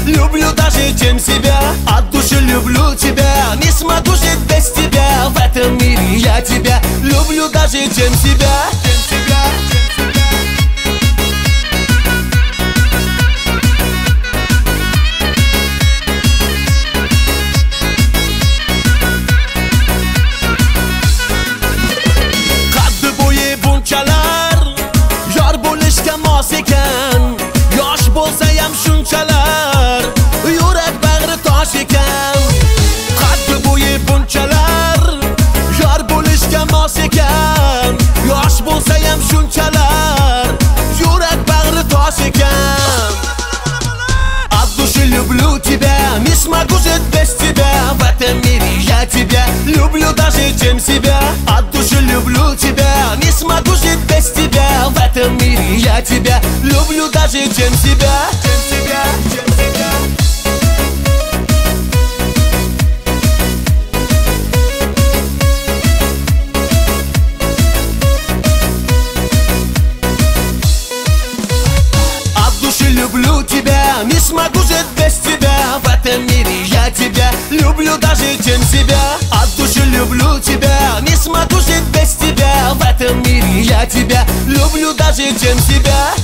люблю даже чем себя. От души люблю тебя, не смогу жить без тебя. В этом мире я тебя люблю даже чем себя. Qaddi bo'yi bunchalar, yor bo'lishga mos ekan. Yosh bo'lsa ham shunchalar, yurak bag'ri tosh ekan. Qaddi bo'yi bunchalar, yor bo'lishga mos ekan. Yosh bo'lsa ham shunchalar, yurak bag'ri tosh ekan. От души люблю тебя, не смогу жить без тебя. В этом мире я тебя люблю даже чем себя. От души люблю тебя, не смогу жить без тебя. В этом мире я тебя люблю даже чем себя. От души люблю тебя, не смогу жить без тебя. В этом мире я тебя люблю даже чем себя. От души люблю тебя, не смогу жить без тебя. В этом мире я тебя люблю даже чем себя.